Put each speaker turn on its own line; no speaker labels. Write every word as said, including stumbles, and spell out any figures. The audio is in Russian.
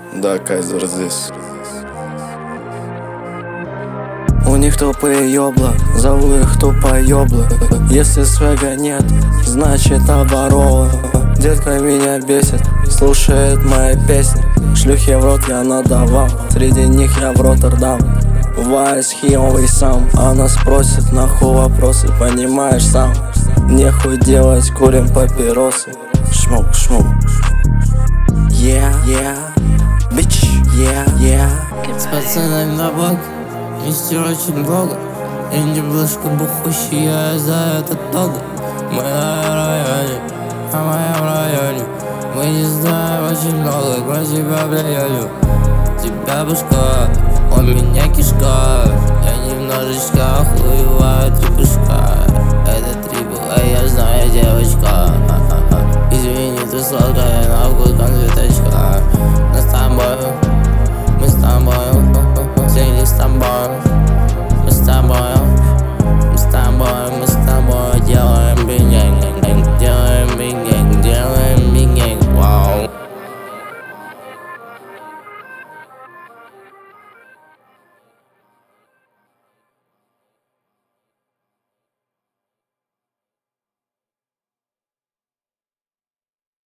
Да, Кайзер здесь.
У них тупые ёбла, зову их тупо ёблы. Если свега нет, значит оборова. Детка меня бесит, слушает мои песни. Шлюхи в рот я надавал, среди них я в Роттердам. Вайс, хиовый сам, она спросит нахуй вопросы, понимаешь сам. Нехуй делать, курим папиросы. Шмук, шмук. Yeah, yeah, bitch, yeah, yeah.
С пацанами на блоке, мистер очень много. Я немножко бухущий, я за это того. Мы в районе, а мы в районе. Мы не знаем очень много, про тебя, блядь. Тебя башка, у меня кишка. Я немножечко охуеваю, ты башка. Это трипл, а я знаю, девочка. Извини, ты сладкая, нахуй конфеточка.